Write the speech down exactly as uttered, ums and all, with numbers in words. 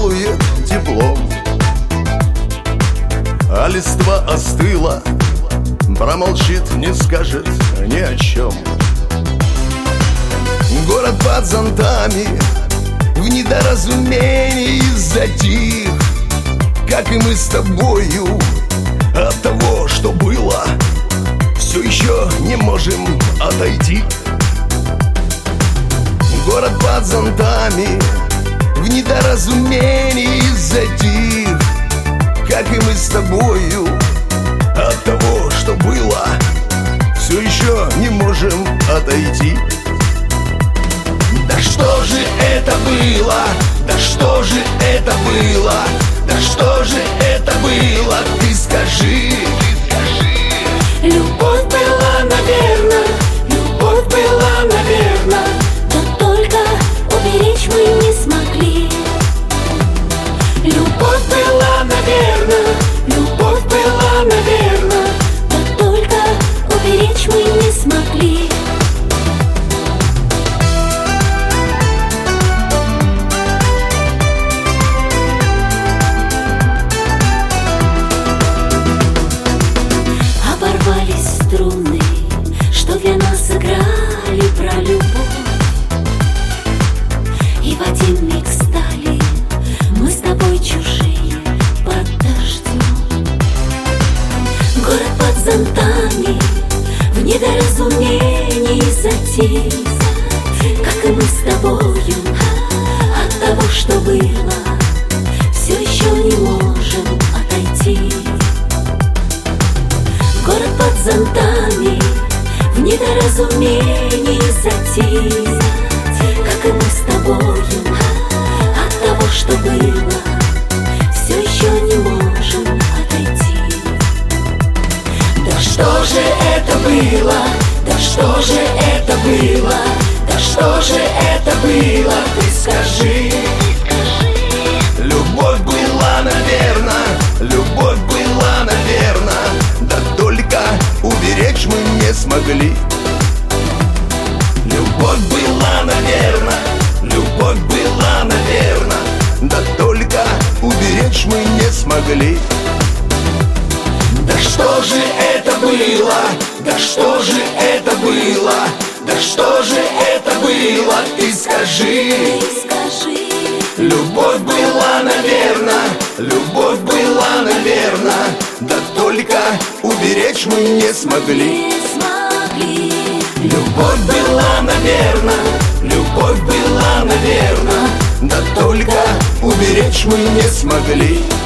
балует теплом, а листва остыла, промолчит, не скажет ни о чем. Город под зонтами в недоразумении затих, как и мы с тобою. От того, что было, все еще не можем отойти. Город под зонтами в недоразумении затих, как и мы с тобою. От того, что было, все еще не можем отойти. Да что же это было? Да что же это было? Да что же это было? Ты скажи. Любовь была, наверно, любовь была, наверно, да только уберечь мы не смогли. Любовь была, наверно, любовь была, наверно, да только уберечь мы не смогли. Оборвались струны, что для нас сыграли про любовь, и в один миг стали мы с тобой чужие под дождем. Город под зонтами в недоразумении затих, как и мы с тобою. От того, что было, все еще не можем отойти. Город под зонтами в недоразумении затих, как и мы с тобою. От того, что было, все еще не можем отойти. Да что же это было? Да что же это было? Да что же это было? Ты скажи. Любовь была, наверно, любовь была, наверно, да только уберечь мы не смогли. Любовь была, наверно, любовь была, наверно, да только уберечь мы не смогли. Да что же это было? Да что же это было? Да что же это было? Ты скажи. Любовь была, наверно, любовь была, наверно, да только уберечь мы не смогли. Любовь была, наверно, любовь была, наверно, да только уберечь мы не смогли.